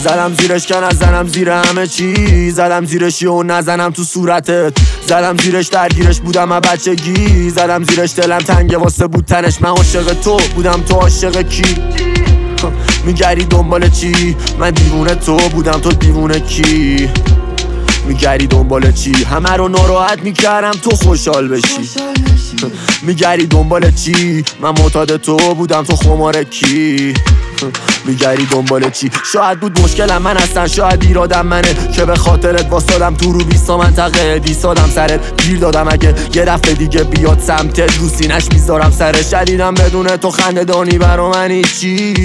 زدم زیرش که نزنم زیر همه چی، زدم زیرش و نزنم تو صورتت، زدم زیرش درگیرش بودم از بچگی، زدم زیرش دلم تنگه واسه بود تنش، من عاشق تو بودم تو عاشق کی؟ میگردی دنبال چی؟ من دیوونه تو بودم تو دیوونه کی؟ میگردی دنبال چی؟ همه رو ناراحت میکردم تو خوشحال بشی. میگردی دنبال چی؟ من معتاد تو بودم تو خمار کی؟ میگردی دنبال چی؟ شاید بود مشکلم من هستن، شاید ایرادم منه که به خاطرت واسادم تو رو 20 منطقه دیسادم سرت، گیر دادم اگه یه دفعه دیگه بیاد سمتت رو سینش میذارم سرش. شدیدم بدون تو خنده دانی برا من هیچی،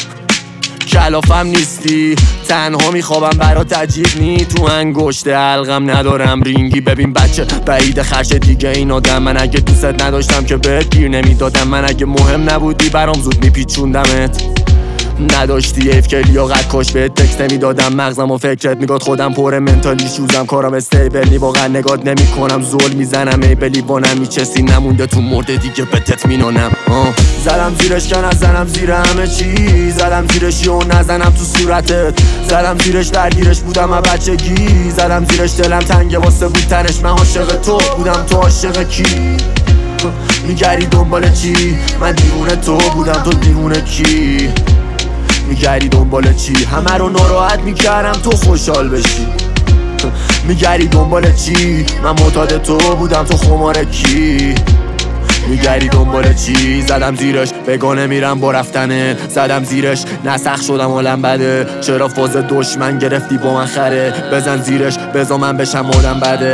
کلافم نیستی، تنها میخوابم برات عجیب نی، تو انگشت حلقم ندارم رینگی. ببین بچه بعید خرش دیگه این آدم، من اگه دوست نداشتم که بهت گیر نمیدادم، من اگه مهم نبودی برام زود میپیچوندمت، نداشتی ایف که لیاقت کاش بهت تکست نمیدادم، مغزم و فکرت میگاد خودم پر منتالی شوزم، کارم استیبلی واقعا نگات نمیکنم، زول میزنم ای بلیوانم میچستی نمونده تو مرده دیگه بهت مینونم. زدم زیرش که نزنم زیر همه چی، زدم زیرش و نزنم تو صورتت، زدم زیرش درگیرش بودم از بچگی، زدم زیرش دلم تنگه واسه بود تنش، من عاشق تو بودم تو عاشق کی؟ میگردی دنبال چی؟ من دیوونه تو بودم تو دیوونه کی؟ میگردی دنبال چی؟ همه رو ناراحت میکردم تو خوشحال بشی. میگردی دنبال چی؟ من معتاد تو بودم تو خمار کی؟ میگردی دنبال چی؟ زدم زیرش بگانه میرم با رفتنه، زدم زیرش نسخ شدم حالم بده، چرا فاز دشمن گرفتی با من خره، بزن زیرش بزا من بشم آدم بده.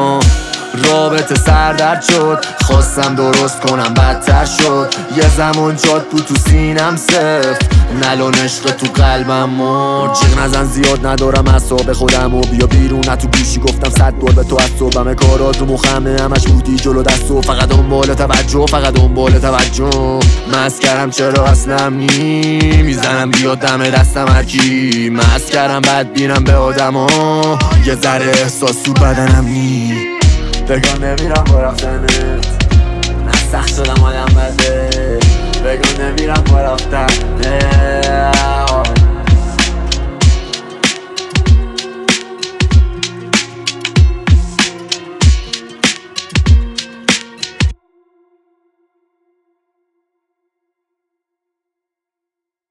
رابطه سردرد شد خواستم درست کنم بدتر شد، یه زمان جاد بود تو سینم سفت، نلان عشق تو قلبم مرد، جیغ نزن زیاد ندارم اعصاب خودم و بیا بیرون تو گوشی گفتم 100 بار به تو از صبحم، کارات رو مخمه همش بودی جلو دست و فقط دنبال توجه، فقط دنبال توجه، مسکرم چرا اصلم نی، میزنم بیاد دم دستم هرکی، مسکرم بد بینم به آدما، یه ذره احساس تو بدنم نی، بگم نمیرم با رفتنه.